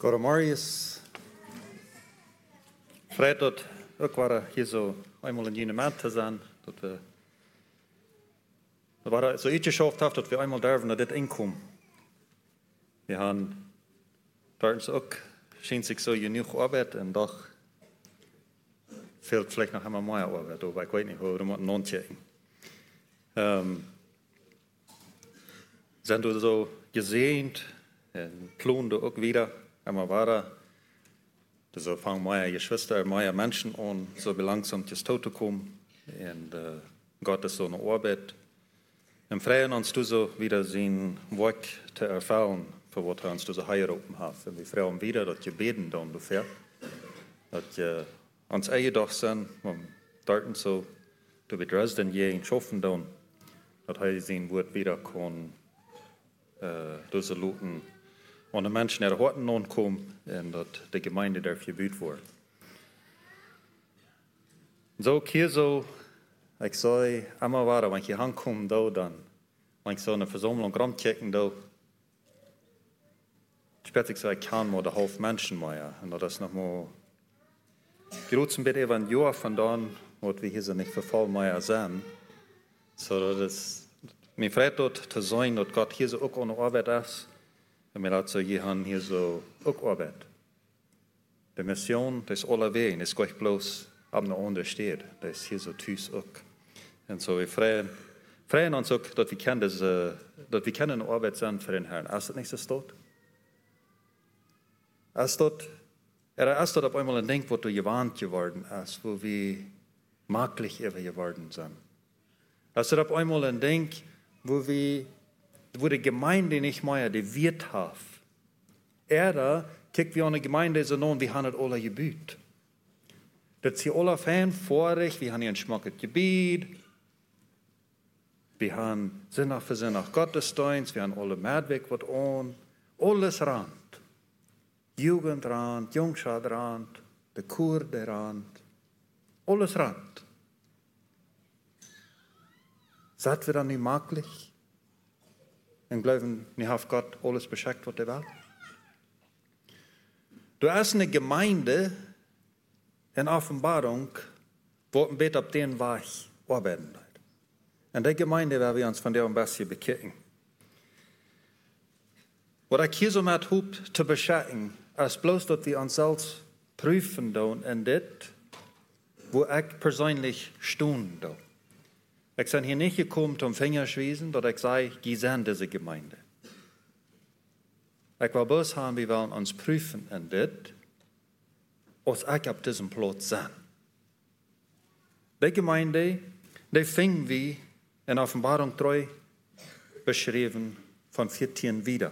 Marius, vrij dat ook waren hier zo eenmaal in Jenemat te zijn, dat we waren zo iets geschafft hebben dat we eenmaal durven naar dit inkomen. We hebben daar ook schijnt zich zo genoeg arbeid en toch fehlt vielleicht noch einmal mehr Arbeit, aber ich weiß nicht, wo wir müssen nachchecken. Sind wir so gesehnt, planen wir auch wieder, einmal weiter. So fangen meine Geschwister, meine Menschen an, so langsam zu Tod zu kommen. Und Gott ist so eine Arbeit. Im Freien uns du so wieder sehen, Werk zu erfahren, für was wir uns so heiraten haben. Und wir freuen wieder, dass wir beten dann dafür, dass wir ans eigen dag zijn, om daar zo te bedrijven je in schaffen dan, dat hij zijn woord weer kan deze loten aan de mensen naar de harten aankomen en dat de gemeente daar gebouwd wordt. Zo hier zo, ik zei, allemaal waar, wanneer je aankomt dan, wanneer zo een verzameling rondkijken dan, spät ik zei, ik kan maar de half mensen maken en dat is nog maar grootste beetje even een jaar vandaan, wat we hier zo niet verval meer zijn. Zodat het mijn vrijheid te zijn dat God hier zo ook aan de arbeid is. En we laten je gaan hier zo ook arbeid. De mission, dat is alle wegen, is gleich bloos op de andere stad. Dat is hier zo thuis ook. En zo we vrijen ons ook dat we kennen een arbeid zijn voor den Herrn. Is dat niet zo stot? Is dat als dat op einmal ein Denk, wo du gewarnt geworden ist, wo wir maglich geworden sind. Als das auf einmal ein Denk, wo die Gemeinde nicht mehr die Wirt hat. Kijkt wir an die Gemeinde so an, wir haben es alle gebüht. Das ist alle fein vorig, wir haben hier ein schmackes Gebiet, wir haben Sinn für Sinn nach Gottesdienst, wir haben alle Mehrweg was an, alles Rand. Jugendrand, Jungschadrand, de Kurderand, alles Rand. Sind wir dann nicht maglich? Und glauben, nicht auf Gott alles beschickt, was er will? Du hast eine Gemeinde in Offenbarung, wo ein Bett auf den Weg arbeiten wird. Und die Gemeinde werden wir uns von der ein bisschen bekicken. Was ich hier so mit habe, zu beschicken, als bloß, dass wir uns selbst prüfen doen in das, wo ich persönlich stehen do. Ich bin hier nicht gekommen zum Fingerschwießen, dass ich sage, die sind diese Gemeinde. Ich will bloß haben, wir wollen uns prüfen in das, was ich auf diesem Platz bin. Die Gemeinde, die finden wir in Offenbarung 3 beschrieben von 14 wieder.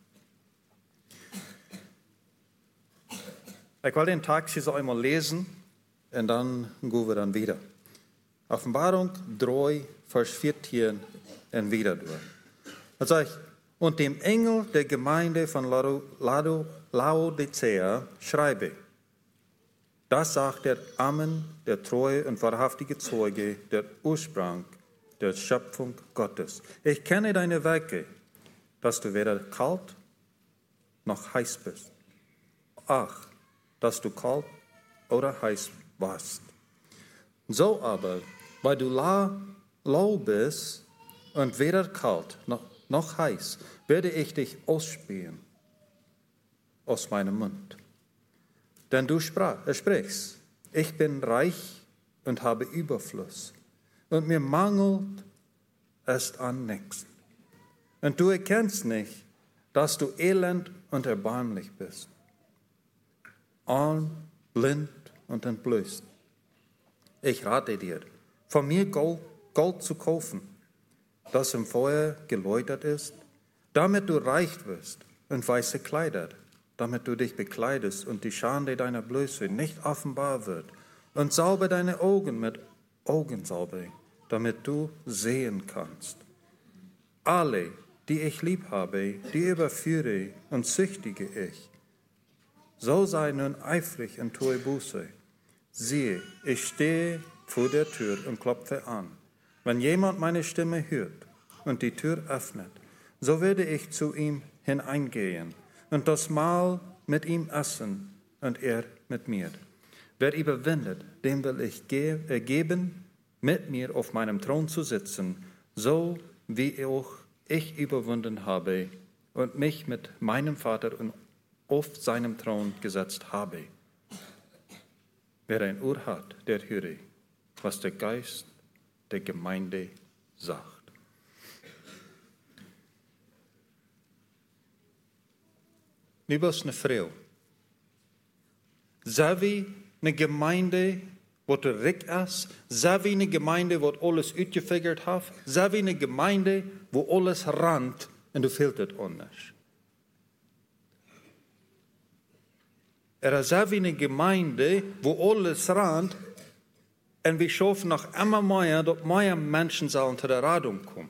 Ich will den Text hier so einmal lesen und dann gehen wir dann wieder. Offenbarung 3, Vers 14 und wieder durch. Da sagt, und dem Engel der Gemeinde von Laodicea schreibe, das sagt der Amen, der treue und wahrhaftige Zeuge, der Ursprung der Schöpfung Gottes. Ich kenne deine Werke, dass du weder kalt noch heiß bist. Ach, dass du kalt oder heiß warst. So aber, weil du lau bist und weder kalt noch heiß, werde ich dich ausspähen aus meinem Mund. Denn du sprichst, ich bin reich und habe Überfluss, und mir mangelt es an nichts. Und du erkennst nicht, dass du elend und erbarmlich bist, arm, blind und entblößt. Ich rate dir, von mir Gold zu kaufen, das im Feuer geläutert ist, damit du reich wirst, und weiße Kleider, damit du dich bekleidest und die Schande deiner Blöße nicht offenbar wird, und salbe deine Augen mit Augensalbe, damit du sehen kannst. Alle, die ich lieb habe, die überführe und züchtige ich. So sei nun eifrig und tue Buße. Siehe, ich stehe vor der Tür und klopfe an. Wenn jemand meine Stimme hört und die Tür öffnet, so werde ich zu ihm hineingehen und das Mahl mit ihm essen und er mit mir. Wer überwindet, dem will ich geben, mit mir auf meinem Thron zu sitzen, so wie auch ich überwunden habe und mich mit meinem Vater auf seinem Thron gesetzt habe. Wer ein Ohr hat, der höre, was der Geist der Gemeinde sagt. Nu was eine Frau. Zijn we eine Gemeinde, wat er rik is? Zijn we eine Gemeinde, wat alles uitgefigurd heeft? Zijn we eine Gemeinde, wo alles randt en du fehlt het anders? Zijn we eine Gemeinde, wo alles randt en we schaffen nog immer mehr, dat mehr Menschen sollen zu der Radung kommen?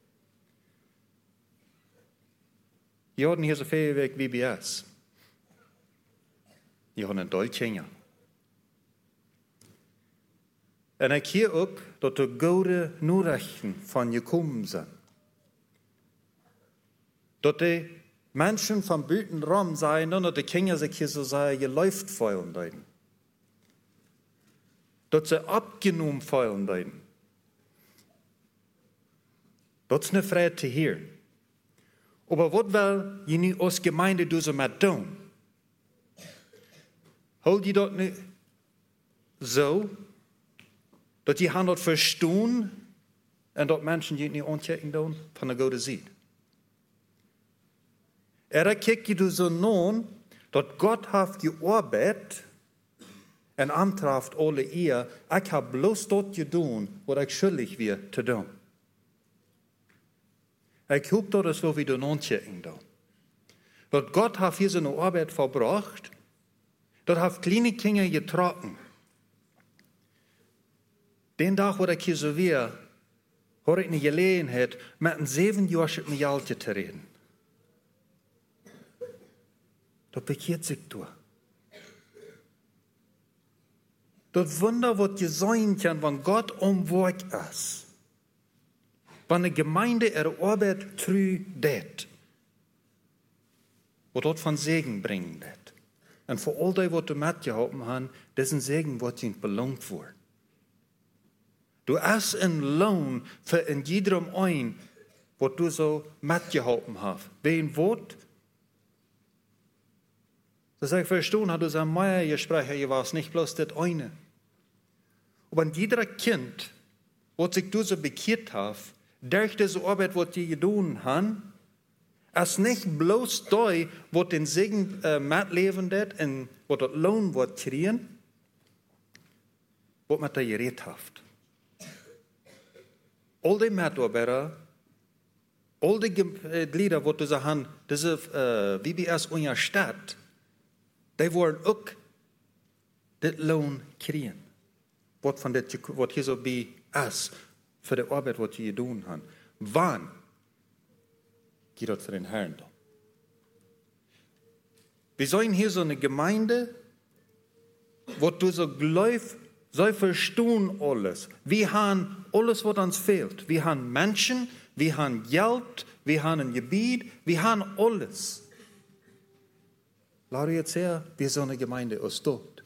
Je hadden hier zoveel weg VBS. Je hadden een Dolchenja. En ik zie ook dat de goede Nachrichten van je komen zijn. Dat de mensen van buitenram zijn, dat de kinderen zich hier zo zeggen, je läuft feilen dein. Dat ze abgenomen feilen dein. Dat is een vrijheid te hier. Aber wat wil je nu als gemeinde dus met doen? Houd je dat nu zo, dat je gaan dat verstaan en dat mensen je niet ontdekken doen van de goede ziet? Kijk je dus zo naar dat God heeft je arbeid en aantreft alle eer. Ik heb bloos dat je doen wat ik schuldig weer te doen. Ik hoop dat es so wie du ontdekken doen. Dat God heeft hier zijn arbeid verbracht. Dat heeft kleine kinderen getrokken. Den dag waar ik hier zo weer, had ik een gelegenheid met een 7-jarige mejaltje te reden. Dat bekeert zich door. Dat Wunder wat je zijn kan, van God omwerk is. Wanneer de gemeinde er arbeid trouw deed. Wat dat van Segen brengen deed. En voor al die wat du metgeholpen hebben, dessen Segen wordt je beloond voor. Du hast een loon voor in iedereen een, wat du zo metgeholpen hebt. Wen wat? Dat ik verstaan had, du zei, Meier, je spreekt, je was niet bloß dit eine. Aber jeder Kind, wat zich du so bekeerd heeft, durch diese Arbeit, wat je gedaan hebt, is niet bloß die, wat den Segen metleven deed en wat het loon wordt krijgen, wat met je gereed heeft. Al die medarbeiter, al die Glieder, wat du zeggen, deze VBS ondersteunt, die worden ook dit loon krijgen. Wat hier zo bij is, voor de arbeid wat je doen hebt. Wanneer geht dat voor den Herrn dan? Wir zijn hier so eine Gemeinde, wat du so glaubst, so verstehen alles. Wir haben alles, was uns fehlt. Wir haben Menschen, wir haben Geld, wir haben ein Gebiet, wir haben alles. Laat je het zeggen, wir zijn een Gemeinde aus dort.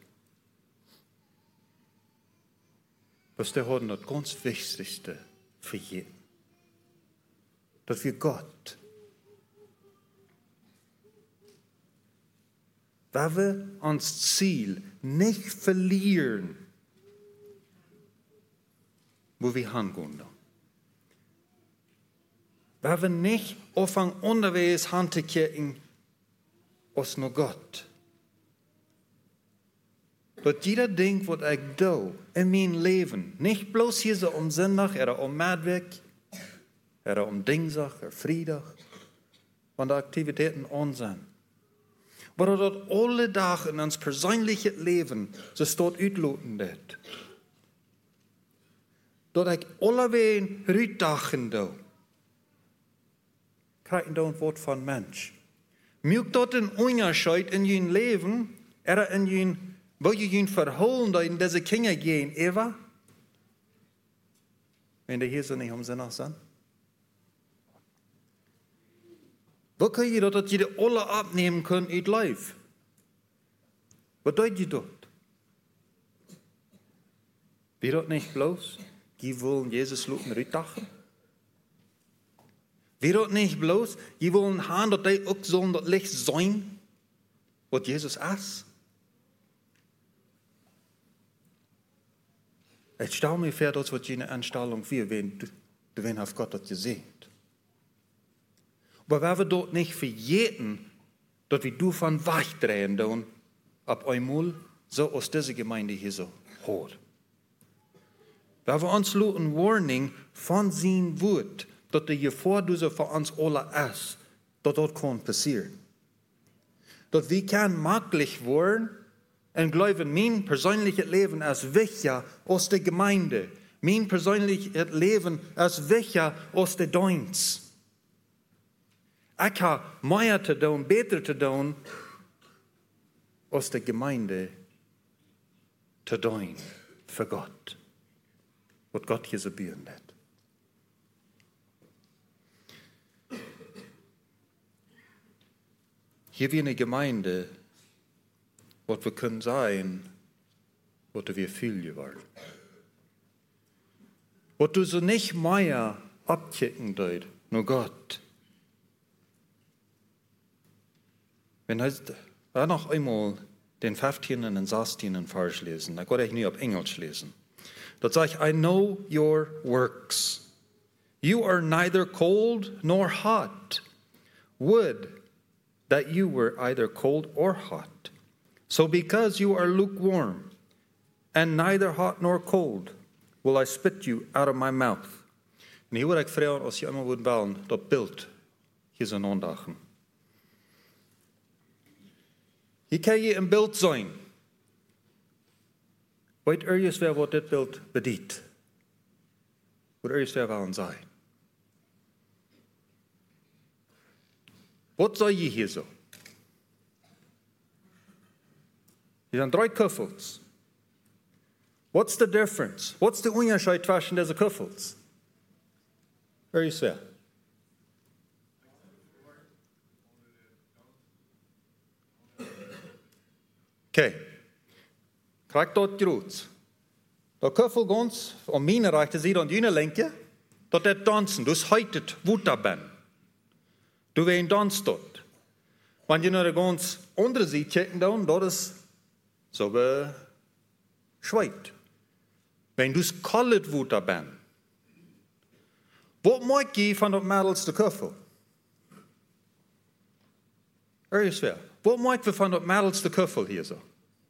Was der hat das ganz Wichtigste für jeden. Dass wir Gott, weil wir uns Ziel nicht verlieren, wo wir hingehen. Weil wir nicht anfangen, unterwegs hinzukicken, als nur Gott. Dat jeder denkt, wat ik doe in mijn leven, niet bloos hier zo om zondag, om maandag, om dinsdag, vrijdag, want de activiteiten aan zijn. Maar dat alle dagen in ons persoonlijke leven zo staat uitloten dit. Dat ik alleween uitdagen doe. Krijg je dan het woord van mens. Moet dat een onderscheid in je leven, in je wil je je verholen dat in deze kinderen gaan, Eva? Wenn die hier zo niet om zondag zijn? Wo kun je dat je de alle opnemen kunt uit leven? Was deut je dort? Wie dort nicht bloß, die wollen Jesus luten rüttachen? Wie dort nicht bloß, die wollen haben, dass die auch sollen das Licht sein, was Jesus ist? Ich stelle mir vor, das wird eine Anstellung für, wenn du auf Gott das gesehen. Aber wenn wir dort nicht verjäten, dass wir du von wegdrehen tun, ab einmal so aus dieser Gemeinde hier so hört. Wenn wir uns ein Warning von sein Wort, dass die Gefahr, die so für uns alle ist, dass das kann passieren. Dass wir kann möglich werden, und glauben, mein persönliches Leben ist wichtiger als die Gemeinde. Mein persönliches Leben ist wichtiger als die Deins. Ich habe mehr zu tun, besser zu tun, als die Gemeinde zu tun für Gott. Was Gott hier so bieten hat. Hier wie eine Gemeinde, was wir können sein, was wir viel geworden. Was du so nicht mehr abkicken deut, nur Gott. Wenn ich noch einmal den 15. und 16. Vers lesen, da kann ich nicht auf Englisch lesen. Da sagt I know your works. You are neither cold nor hot. Would that you were either cold or hot. So because you are lukewarm, and neither hot nor cold, will I spit you out of my mouth. En hier wil ik vragen, als je allemaal wilt bellen, dat beeld hier zijn aandachten. Hier kan je een beeld zijn. Weet ergens wel wat dit beeld bedient? Wat ergens wel willen zijn? Wat zei je hier zo? Hier zijn 3 kuffels. What's the difference? What's the Unterschied zwischen diesen kuffels? Wer ist wer? Okay. Krijg dat groot. Dat kuffel ganz, om mijn rechter zijde en jene linker, dat het dansen. Dus heit het woeder ben. Du wen danst dort. Wenn je naar de ganz andere zijde kijken dan, dat is so beschweit. Wenn du kallet woeder ben. Wat maak je van dat middelste kuffel? Er is wel. Wat maak we van dat middelste kuffel hier zo?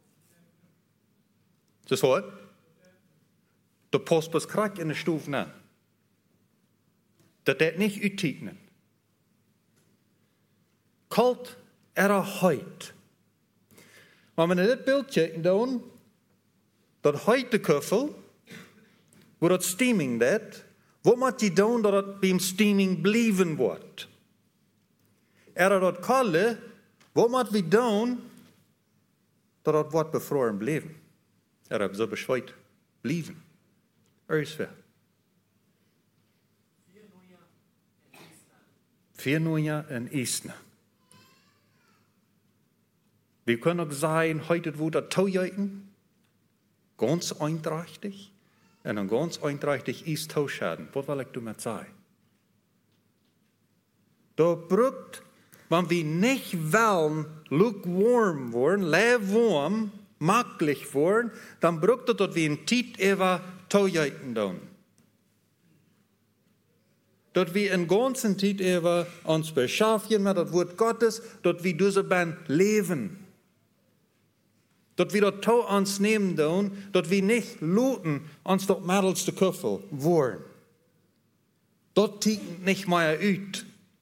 Dus wat? De post pas krak in de stoef na. Dat niet uittekenen. Kalt huid. Maar wanneer dit beeldje doen, dat huid de kuffel, waar dat steaming dat, wat moet je doen dat het bij steaming blijven wordt? Dat kalle, wat moet we doen dat het wordt bevroren blijven? Heb zo beschweit blijven. Is wel. 4 jaar in Eastern. Wir können auch sagen, heute wo das Taujeiten, ganz einträchtig, und dann ganz einträchtig ist Tauschaden. Was will ich damit sagen? Da braucht, wenn wir nicht wollen, lukewarm worden, leerwarm, möglich worden, dann braucht es, dass wir in Zeit über Taujeiten tun. Dass wir in ganzen Zeit über uns beschäftigen mit das Wort Gottes, dass wir diese Band leben. Dass wir das Tau uns nehmen tun, dass wir nicht looten uns das mittelste Kuffel wollen. Das tiegt nicht mehr uit.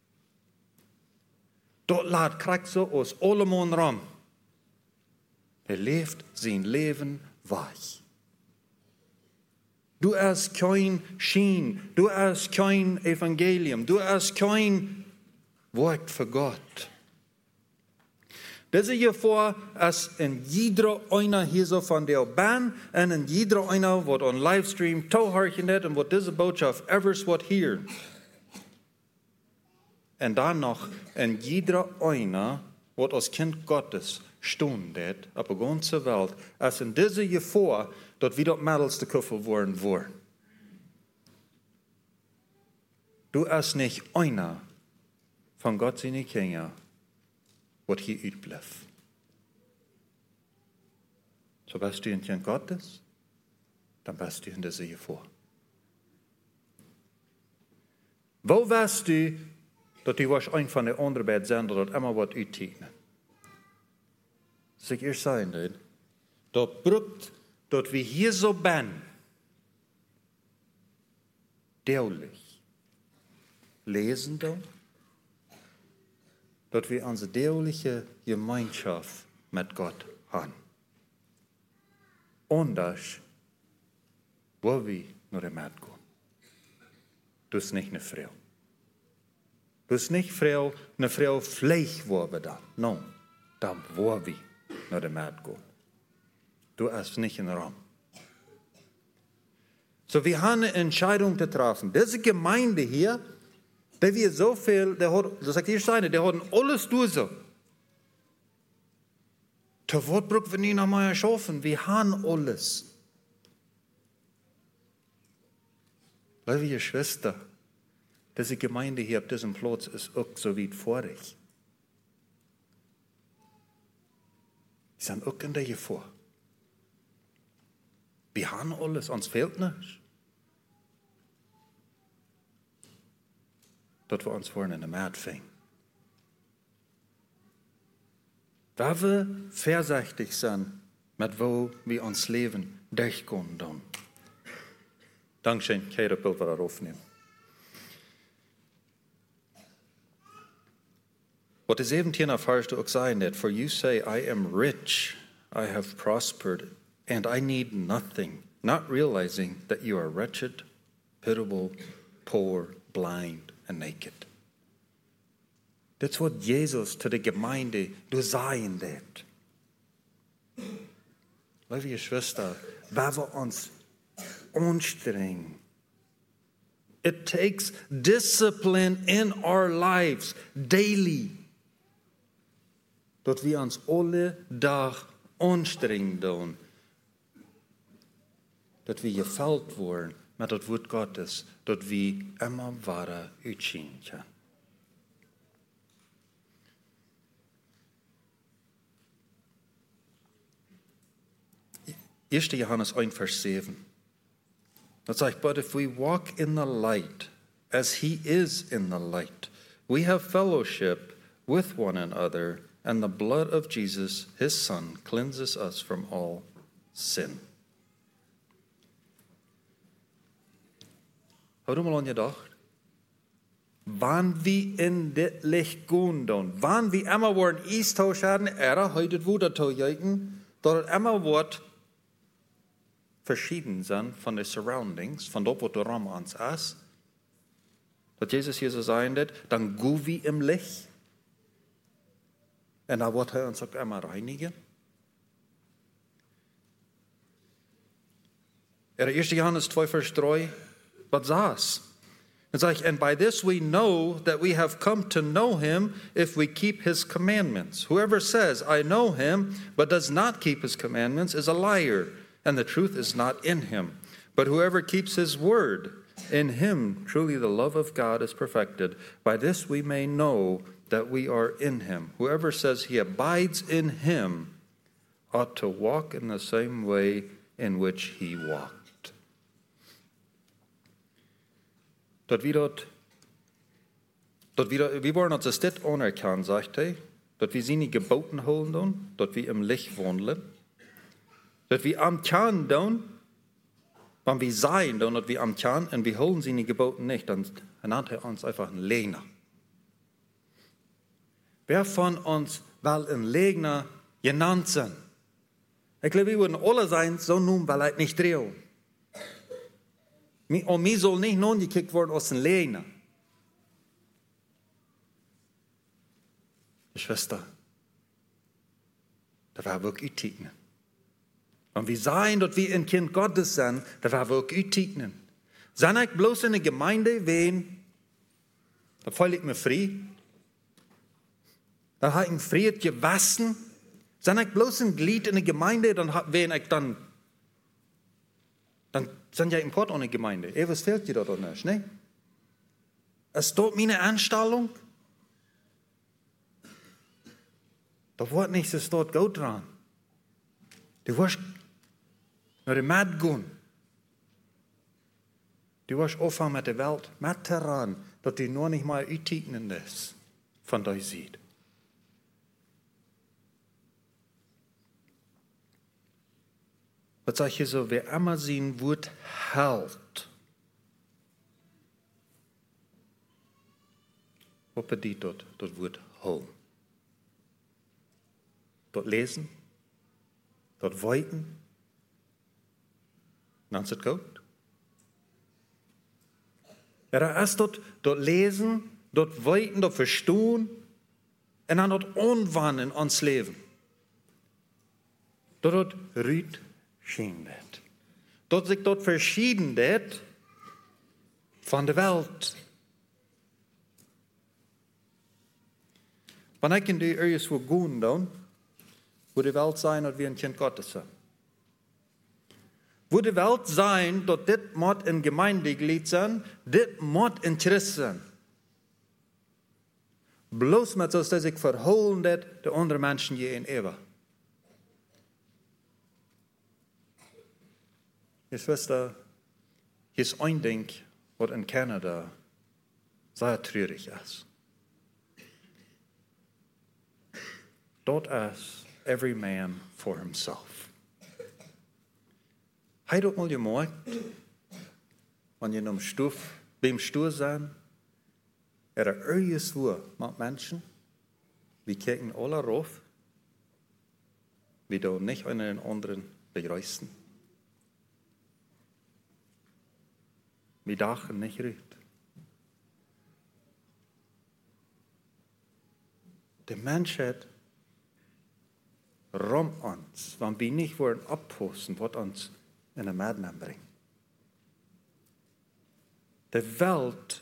Das lädt kriegt so aus allem rum. Lebt sein Leben weich. Du hast kein Schein, du hast kein Evangelium, du hast kein Wort für Gott. Das ist hier vor, als in jeder einer hier so von der Band und in jeder einer, was on Livestream tauhorchen hat und was diese Botschaft evers wird hören. Und dann noch in jeder einer, was als Kind Gottes stundet op de ganze Welt, als in deze gevoel, dat we dat middelste kuffel worden. Du ist nicht einer von Gott seine Kinder, was hier uitblijft. So bist du ein Kind Gottes, dann bist du in dieser gevoel. Wo weißt du, dat du was een van de anderen bij het zender dat immer wat uittekenen? Zeg eerst zijn, dat brukt dat we hier zo ben, duidelijk lezen dan, dat we onze duidelijke gemeenschap met God hebben. Anders wil we naar de mat gaan. Dat is niet een vrouw. Dat is niet een vrouw vlees worden dan. Nee, dan willen we naar de mat gaan. Dat is niet een raam. So, wir haben eine Entscheidung zu treffen. Diese Gemeinde hier, die wir so viel, das sagt hier Steine, die haben alles durch so. Zu was brauchen wir nicht noch mal schaffen? Wir haben alles. Liebe Schwester, diese Gemeinde hier auf diesem Platz ist auch so weit vorig. Die sind auch in der Gefahr. Wir haben alles, uns fehlt nichts. Dat we ons vorne in de maat vingen. Waar we voorzichtig zijn met wo we ons leven durchkomen doen. Dankzij, ik ga de pulver erop nemen. Wat de 17e vers ook zei net, for you say, I am rich, I have prospered, and I need nothing, not realizing that you are wretched, pitiable, poor, blind, and naked. Dit is wat Jezus te de gemeinde zeggen deed. Lieve Schwester, waar we ons anstrengen. It takes discipline in our lives daily. Dat we ons alle dag anstrengen doen. Dat we gevuld worden met het woord Gottes, dat we immer ware uitzien kunnen. 1. Johannes 1, vers 7. Dat zegt, but if we walk in the light, as he is in the light, we have fellowship with one another, and the blood of Jesus, his son, cleanses us from all sin. Hou mal aan je gedacht. Wann we in dit licht gaan doen, wann we immer worden austausch hadden, heute woeder te juichen, dat het immer wordt verschieden zijn van de surroundings, van dat wat de ram ons is. Dat Jezus hier zo zei dat, dan gaan we im licht. En dan wordt hij ons ook immer reinigen. 1. Johannes 2, vers 3, wat saß? Het zegt, and by this we know that we have come to know him if we keep his commandments. Whoever says, I know him, but does not keep his commandments is a liar, and the truth is not in him. But whoever keeps his word, in him truly the love of God is perfected. By this we may know that we are in him. Whoever says he abides in him ought to walk in the same way in which he walked. We worden uns dit anerkennen, sagt hij, dat we seine Geboten holen doen, dat we im Licht wandelen, dat we am Kern doen, wann wir sagen doen, dat we am Kern, und wir holen seine Geboten nicht, dann nennt er uns einfach ein Lehner. Wer von uns will ein Lehner genannt sein? Ich glaube, wir würden alle sein, so nun, weil er nicht drehen. Und mir soll nicht nun gekickt worden aus dem Lehner. Schwester, da war wirklich uittekenen. Und wir sagen, dass wir ein Kind Gottes sind, da war wirklich uittekenen. Sind ich bloß in der Gemeinde, wen, da fühle ich mich frei. Da habe ich ein Fried gewassen. Sind ich bloß ein Glied in der Gemeinde, dann sind ja im Port ohne Gemeinde. Was fehlt dir da doch nicht, ne? Es dort meine Anstellung. Da wird nichts, es dort gut dran. Du wirst naar de Mat gaan. Du wirst aufhören mit der Welt, mit daran, dass du nur nicht mal uittekenen ist von dir sieht. Was sag ich so, wer immer sein Wort hält, was bedeutet das Wort holen? Dort lesen, dort weiten, dann ist es gut. Er ist dort lesen, dort weiten, dort verstehen und dann dort anwenden in ons Leben. Dort rüht schien das. Dort sich dort verschieden das von der Welt. Wenn ich in die Eures wo gehen dann, wo die Welt sein, dass wir ein Kind Gottes sind. Wo die Welt sein, dass das muss in Gemeindeglied sein, das muss in Christ sein. Bloß mit so, dass ich verholen das die anderen Menschen je in Eva. Geschwister, hier ist ein Ding, was in Kanada sehr traurig ist. Dort ist every man for himself. Hij doet mal gemerkt, wenn je beim Stuhl sein, irgendwo mit Menschen, wir kijken alle rauf, wir da nicht einen anderen begrüßen. Wir dachten nicht rüht. Der Mensch hat rum uns, wenn wir nicht wollen abposten, was uns in der Madden bringt. Die Welt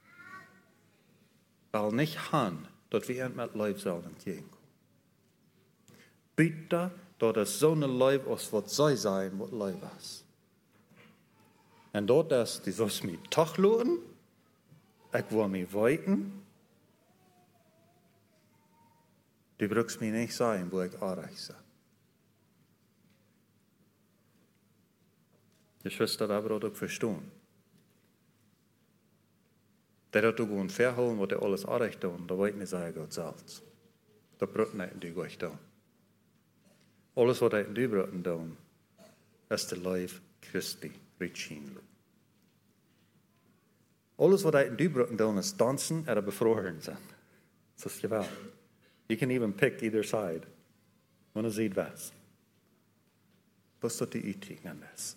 will nicht haben, dass wir mit Leib sollen entgegenkommen. Bitte, dass es so eine Leib ist, was soll sein, was Leib ist. Und dort ist, die sollst mich doch lohnen, ich will mich weiten, du brauchst mich nicht sagen, wo ich erreiche. Geschwister, da braucht ich verstehen. Der hat du verholen, was er alles erreicht hat, da wollte ich nicht sagen, Gott selbst. Da braucht nicht die Gott tun. Alles, was er in die braucht tun, ist der Leib Christi, Ritschinlu. Alles, was er in die braucht tun, ist tanzen oder befroren sein. Das ist geweldig. You can even pick either side. Wanneer ziet was? Was dat die uittekenen is.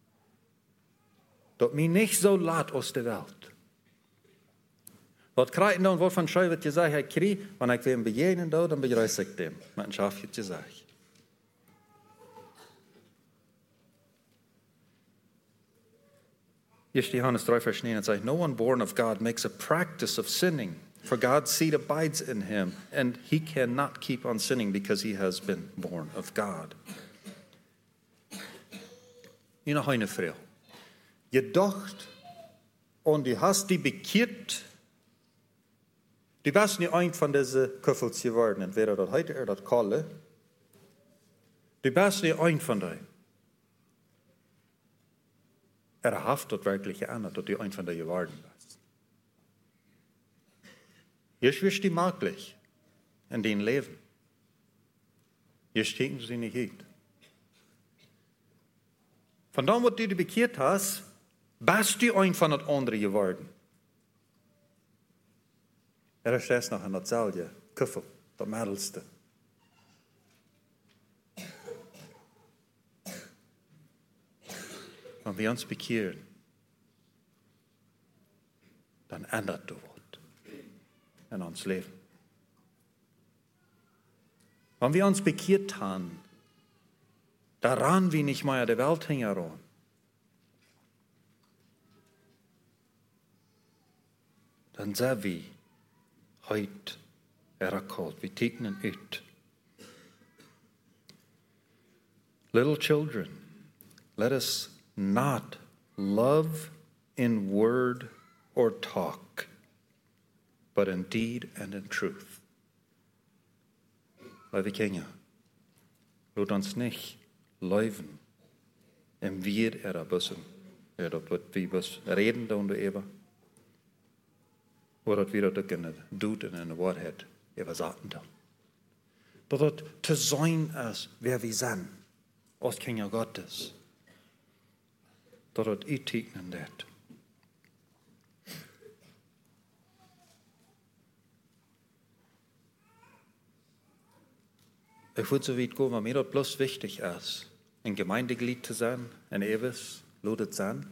Dat mij niet zo laat aus der Welt. Wat krijg je dan, waarvan schrijf het je zegt, hij krijgt, wanneer ik weer begegnen doe, dan begrijp ik hem. Met een schaafje te zeggen. Eerst Johannes 3, vers 9, het zegt, no one born of God makes a practice of sinning. For God's seed abides in him, and he cannot keep on sinning because he has been born of God. Je nog een vraag. Je dacht, und du hast die bekehrt, du bist nicht ein von diesen Köffels geworden, entweder das heute oder das Kalle. Du bist nicht ein von denen. Hat das wirklich geändert, dass du ein von denen geworden bist. Jetzt wirst du möglich in dein Leben. Jetzt stecken sie nicht hin. Von dem, was du bekehrt hast, bist du ein von den anderen geworden. Ist erst noch in der Zelle, Küffel, der Mittelste. Wenn wir uns bekehren, dann ändert du was in ons Leben. Wenn wir uns bekehrt haben, daran wir nicht mehr der Welt heran. Dann sagen wir, heute er kalt, wir tegnen ut. Little children, let us not love in word or talk, but in deed and in truth. Lieve kinderen, laat ons niet leven en wie er bussen, dat wat we bus reden doen de even, of dat we dat ook in het doet en in de waarheid even zaten doen. Dat het te zijn is wie we zijn, als kinderen Gottes. Dat het uittekenen dat. Ik wil zo weit gaan, maar mir dat bloß wichtig ist, ein Gemeindeglied zu sein, ein ewig, lodet sein.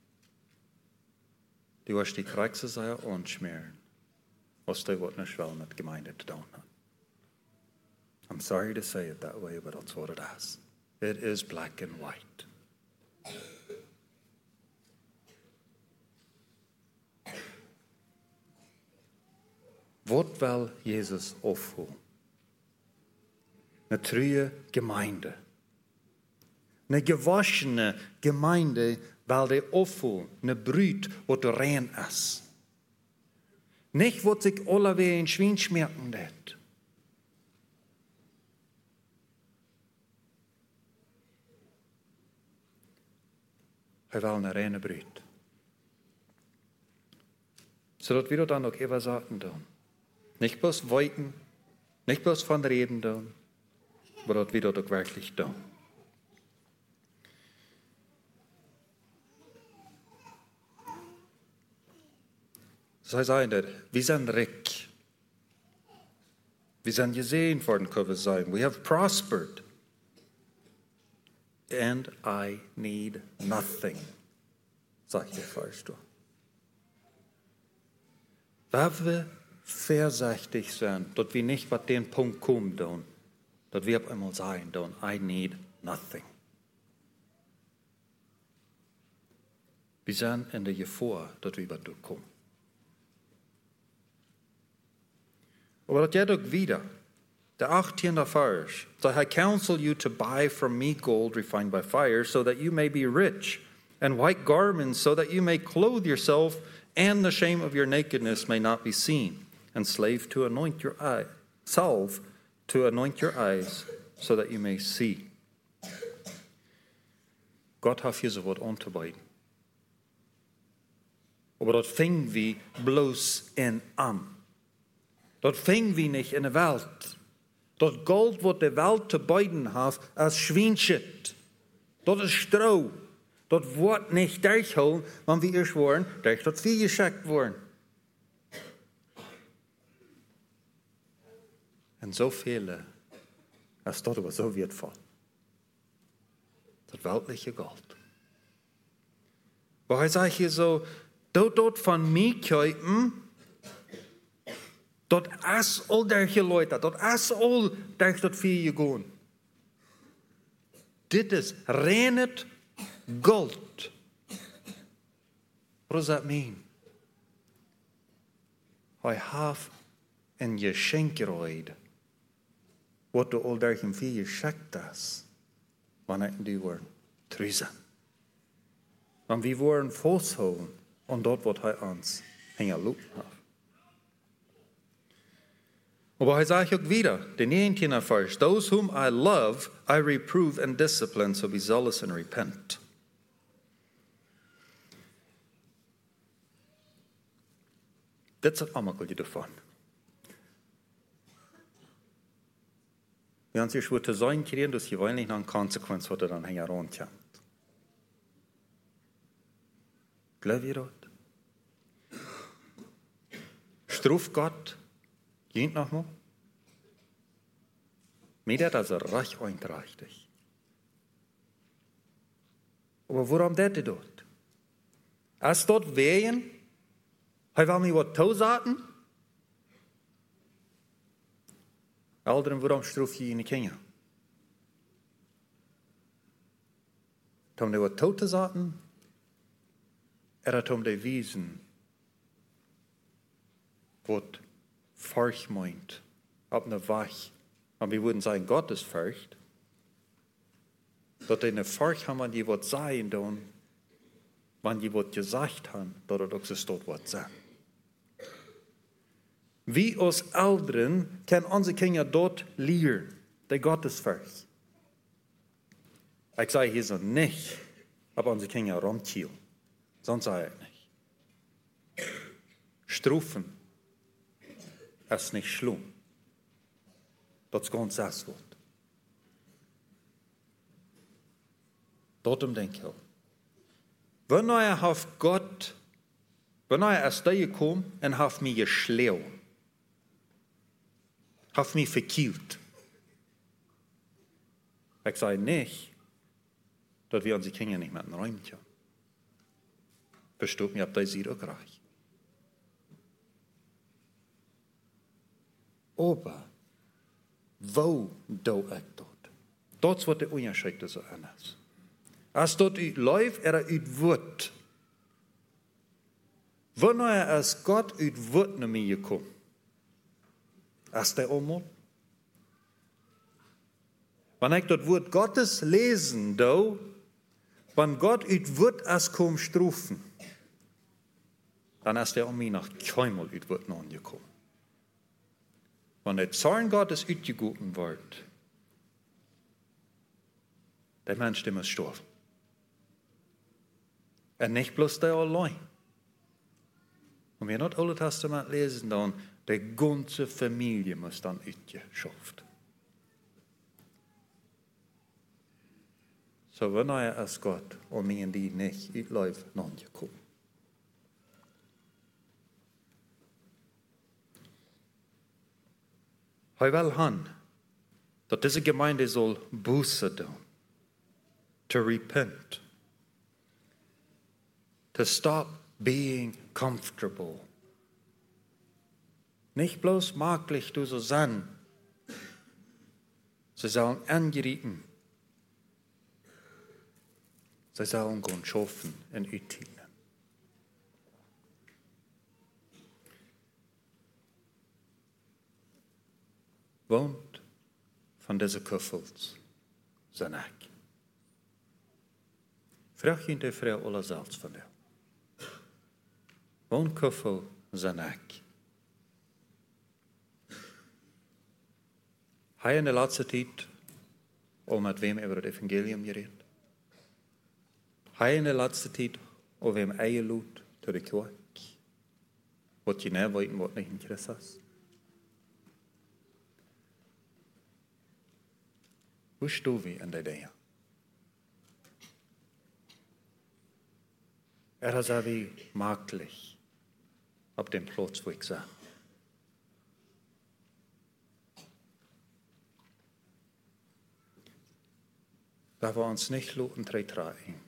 Die was die Kreise sei und schmieren, was die wat nicht will mit Gemeinde zu tun hat. I'm sorry to say it that way, but that's what it is. It is black and white. Wat will Jesus aufholen? Eine treue Gemeinde. Eine gewaschene Gemeinde, weil die aufholen. Eine Brut, wo du rein ist. Nicht, wo sich alle wie ein Schwein schmecken wird. Er will eine reine Brut. So dass wir dann auch immer sagen tun. Nicht bloß weiten, nicht bloß von reden tun, aber dass wir das auch wirklich tun. Zij zijn dat, we zijn rijk. We zijn gezegend worden kunnen zijn. We have prospered. And I need nothing, sagt der Verstoß. Weil wir vorsichtig sein, dass wir nicht bei den Punkt kommen, dass wir auf einmal sagen, I need nothing. Wir sind in der Gefahr, dass wir dazu kommen. Aber das geht auch wieder. Der 18. Vers. So I counsel you to buy from me gold refined by fire, so that you may be rich, and white garments, so that you may clothe yourself, and the shame of your nakedness may not be seen, and salve to anoint your eyes, so that you may see. Gott hat hier so was anzubieten. Aber das fing wie bloß in an. Das fing wie nicht in der Welt. Das Gold, was die Welt zu beiden hat, als Schweinschit. Das ist Stroh. Das wird nicht durchholen, wenn wir erst wollen, durch das Vieh geschickt worden. Und so viele, als das aber so wertvoll. Das weltliche Gold. Aber er sagt hier so, dort von mir kaufen, dat is al dergelijke Leute, dat is al durch dat Vieh gegaan. Dit is rein Gold. What does that mean? I have een geschenk gereid, wat de al durch een Vieh geschickt is, wanneer die worden trüzen. Want we worden vasthouden aan dat wat hij ons hingelopen heeft. Aber er sagt auch wieder, den 19. Vers, those whom I love, I reprove and discipline, so be zealous and repent. Dat is allemaal goed davon. Wir haben sich schon zu sein kriegen, dass je weinig noch eine Konsequenz hat, dann hängen rankommt. Glaub ihr das? Straf Gott geht noch mal. Mir das also recht einträchtig. Aber warum das dort? Als dort wehen, hij wil mir was toezaten. Alderen, waarom straf je in de kinderen? Om de wat toe te zaten, dat om de wijzen wat Furcht meint, op een weg. Und wir würden sagen, Gottes Furcht. Dat die eine Furcht haben, wenn die was sagen, dann, wenn die was gesagt haben, dass das auch so steht, was sagen. Wie als Eltern können unsere Kinder dort lernen, der Gottesfurcht. Ich sage hier so nicht, aber unsere Kinder rumziehen. Sonst sage ich nicht. Strafen ist nicht schlimm. Das ist ganz das Wort. Darum denke ich. Wenn er auf Gott, wenn er erst da gekommen und hat mich geschlagen, hat mich verkillt. Ich sage nicht, dass wir unsere Kinder nicht mit räumen können. Versteht mich, ob das sieht auch reich. Aber, wo do ich dort? Dat is wat de onderscheid tussen hen is. Als dat uit lijf er uit woord. Wanneer is God uit woord naar mij gekomen? Is dat allemaal? Wanneer ik dat woord Gottes lezen doe, wanneer God uit woord is komen strafen, dan is dat om mij nog keinmal uit woord naar gekomen. Wanneer het Zorn Gottes uitgegoten wordt, der Mensch, der muss sterben. Und nicht bloß der allein. Und wenn wir das Alte Testament lesen, dann die ganze Familie muss dann ausgeschafft. So, wenn er als Gott und mir die nicht utläuft, noch nicht kommen. Hij wil han, dat deze gemeinde soll Buße doen, to repent, to stop being comfortable. Nicht bloß maglich du so sein, sie sollen angerieten, sie sollen gehen schaffen und utdienen. Wohnt von deze kuffels zijn ik. Vraag je de vrouw allezelfs van jou. Woon kuffel zijn ik. Hij in de laatste tijd al met wem over het evangelium geredet? Hij in de laatste tijd al wem eigen lood door de kerk? Wat je nou weten wat niet in Christus? Hoe staan we in die dingen? Is wie makkelijk op dem Platz, wo ich bin. Dat we ons niet laten treitreiben.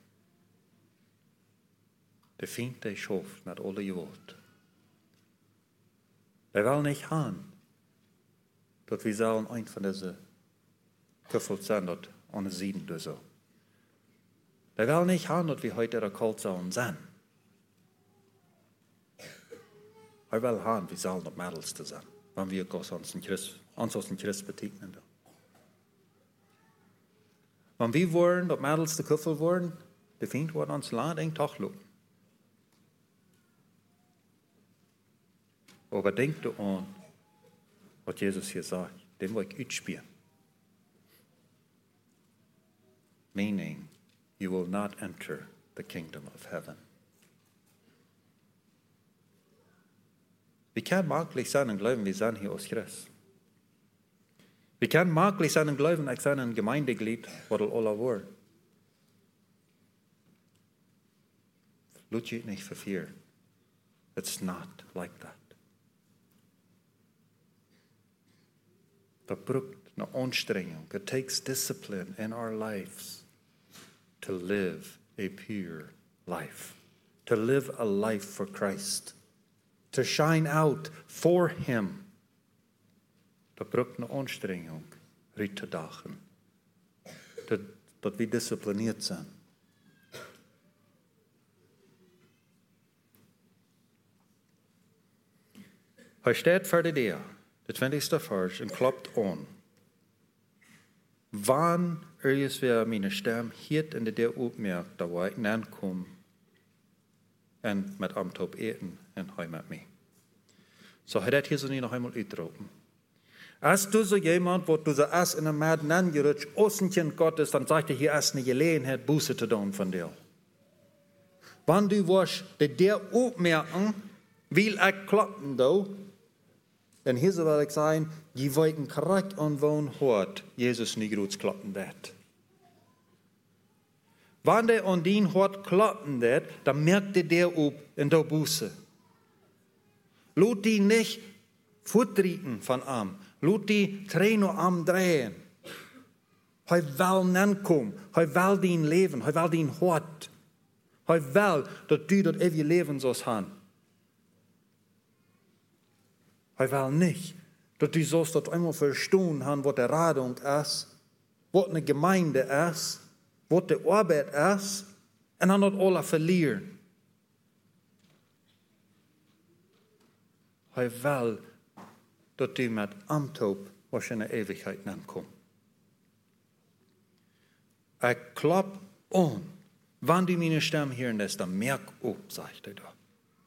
De Feind, der schafft mit alle Gewalt. Wir will nicht haben, dass wir sollen ein von diesen Kuffels sein, dat an de Sieden dus so. Wir will nicht haben, dass wir heute der Kalt sollen sein. Wir will haben, wir sollen das Mädelste sein, wenn wir uns als ein Christ betegnen. Wenn wir wollen, das Mädelste Kuffel wollen, der Feind wird uns Land einen Tag schauen. Aber denk du an, was Jesus hier sagt, den will ich ausspielen. Meaning, you will not enter the kingdom of heaven. Wie kann möglich sein und glauben, wir sind hier aus Christus? Wie kann möglich sein und glauben, ich sei ein Gemeindeglied, was alle wollen? Lass dich nicht verführen. It's not like that. Das braucht eine Anstrengung. It takes discipline in our lives to live a pure life, to live a life for Christ, to shine out for Him. Das braucht eine Anstrengung, Ritterdagen, dass wir diszipliniert sind. Hij steht voor de 20ste vers, en klopt aan. Wann ergens weer mijn stem hiet en de opmerkt dat ik aankom en met hem op eten en hij met mij. Zo hij dat hier zo niet nog einmal uitroepen. Als du so jemand, wo du so erst in der Maden angerutscht, Ossenchen Gottes, dann sagt er, hier erst eine Gelegenheit, Buße zu tun von dir. Wenn du wirst, der opmerken, will ich kloppen, dann hier soll ich sagen, die wollten korrekt anwohnen, hat Jesus nicht gut kloppen wird. Wenn der an den hart kloppen wird, dann merkt der ob in der Buße. Lot die nicht futtrieten von ihm. Lot die Tränen am drehen. Hij wil nankomen. Hij wil dien leven. Hij wil dien hart. Hij wil dat du dat eeuwige leven zoals han. Hij wil niet dat du zoals dat einmal verstaan han wat de Radung is, wat een gemeinde is, wat de arbeid is, en dan dat alle verlieren. Hij wil dat du met amtop was in de eeuwigheid nankomt. Ik klop aan. Wanneer du meine Stimme hören lässt, dann merk op, sagt er da.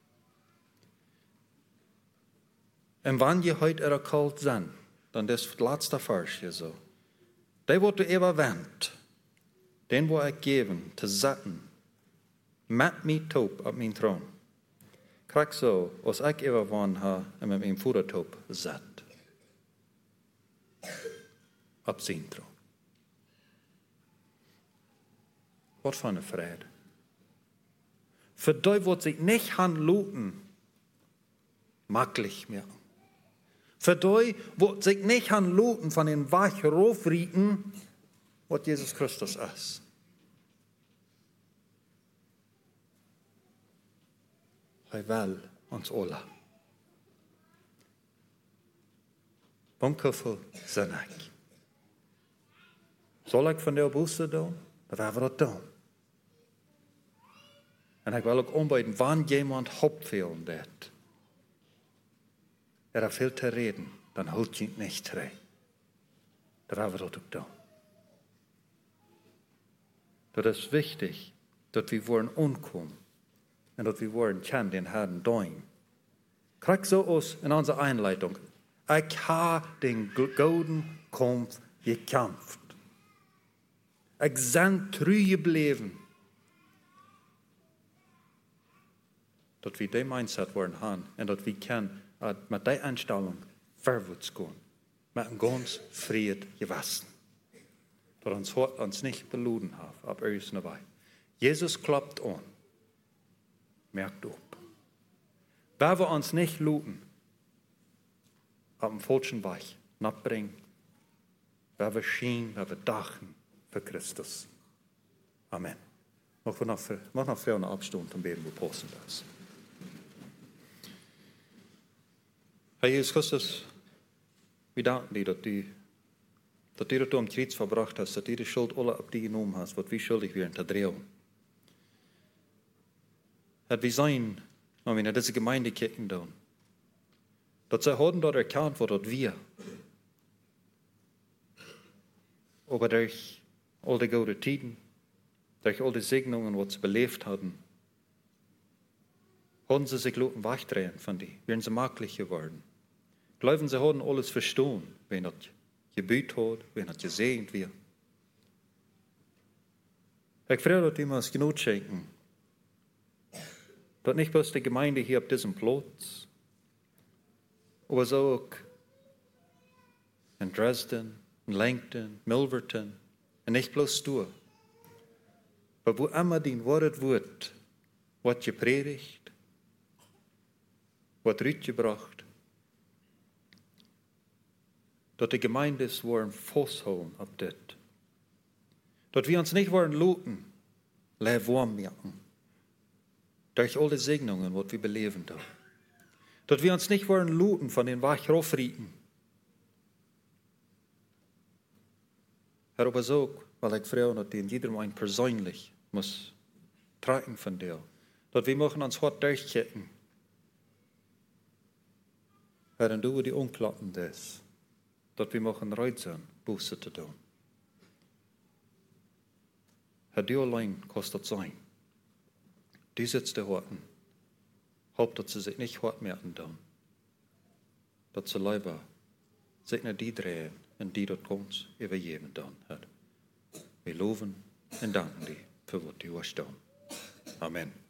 Und wenn je heute erkalt sind, dann das letzte Vers hier so. Der wird du überwendet, den wo ich geben, zu setzen, mit mir top auf mein Thron. Krieg so, was ich überwunden habe, und mit meinem Vater top sett. Auf sein Thron. Wat voor een vrede. Voor die wordt zich niet gaan loten, makkelijk meer. Voor die wordt zich niet gaan loten van den Wachrofrieten, wat Jesus Christus is. Hij wil ons alle. Bunkervol zijn ik. Zal ik van de Buße doen? Dan gaan we dat doen. En ik wil ook aanbieden, wanneer iemand opvelen deed. Er heeft veel te reden, dan houdt je het niet terug. Dan gaan we dat ook doen. Dat is wichtig, dat we worden aankomen. En dat we worden kennen den Herrn doen. Kijk zo ons in onze Einleitung. Ik heb den gouden Kampf gekämpft. Ik ben trouw gebleven. Dat we die mindset worden hebben en dat we kunnen met die instelling verwoords gaan. Met een ganz vrede gewassen. Dat ons hart ons niet beloeden heeft op ergens nabij. Jezus klopt aan. Merkt op. Waar we ons niet loten, op een falschen weg napbrengen. Waar we zien, waar we dachten voor Christus. Amen. Mag nog veel naar opstaan om beden we passen das. Herr Jesus Christus, wir danken dir, dass du am Kreuz verbracht hast, dass du die Schuld alle auf dich genommen hast, was wir schuldig wären, zu drehen. Dass wir sein, wenn wir diese Gemeinde kicken tun, dass sie haben dort erkannt, was dort wir, aber durch all die guten Tiden, durch all die Segnungen, was sie belebt hatten, haben sie sich wegdrehen von dir, wären sie maklich geworden. Glauben sie haben alles verstanden, wenn das gebüht hat, wenn das gesegnet wird. Ich freue mich, dass wir uns genug schenken, dass nicht bloß die Gemeinde hier auf diesem Platz, aber so auch in Dresden, in Langton, Milverton, und nicht bloß du, aber wo immer dein Wort wird, was gepredigt, was rausgebracht, dass die Gemeinde es wollen festhalten auf das. Dass wir uns nicht wollen looten, warm merken. Durch alle Segnungen, was wir beleben da. Dass wir uns nicht wollen looten von den Wachrofrieten. Herr, aber so, weil ich frage, dass den jedermann persönlich muss tragen von dir. Dass wir machen uns hart durchchecken. Herr, und du die Unklappen des. Dat we mogen eruit zijn, Buße te doen. Herr, du allein kostet sein. Du sitzt der Horten. Haupt, dass sie sich nicht hart merken dann. Dass sie lieber sich nicht die drehen und die dort kommt, über jedem dann hat. Wir loben und danken dir für was du hast getan. Amen.